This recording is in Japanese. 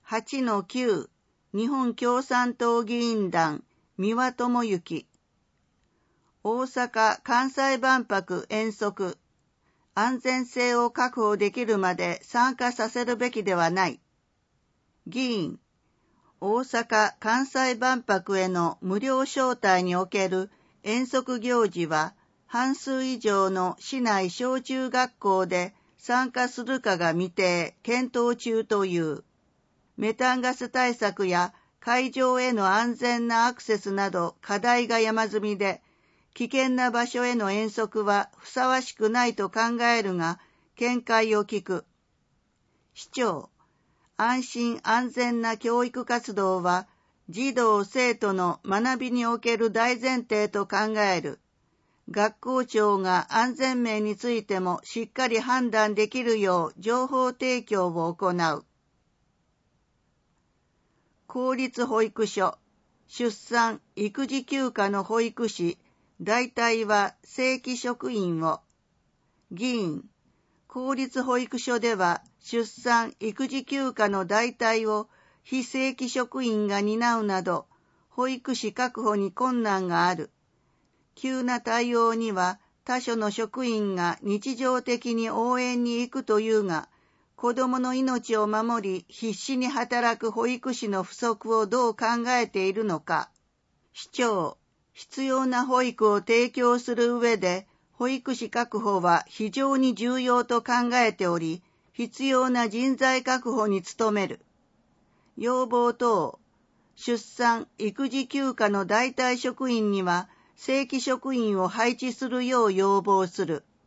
8-9 日本共産党議員団三輪智之。大阪・関西万博遠足。安全性を確保できるまで参加させるべきではない。議員。大阪・関西万博への無料招待における遠足行事は、半数以上の市内小中学校で参加するかが未定、検討中という。メタンガス対策や会場への安全なアクセスなど課題が山積みで、危険な場所への遠足はふさわしくないと考えるが、見解を聞く。市長、安心安全な教育活動は、児童生徒の学びにおける大前提と考える。学校長が安全面についてもしっかり判断できるよう情報提供を行う。公立保育所、出産・育児休暇の保育士、代替は正規職員を。議員、公立保育所では出産・育児休暇の代替を非正規職員が担うなど、保育士確保に困難がある。急な対応には他所の職員が日常的に応援に行くというが、子どもの命を守り必死に働く保育士の不足をどう考えているのか。市長、必要な保育を提供する上で、保育士確保は非常に重要と考えており、必要な人材確保に努める。要望等、出産・育児休暇の代替職員には、正規職員を配置するよう要望する。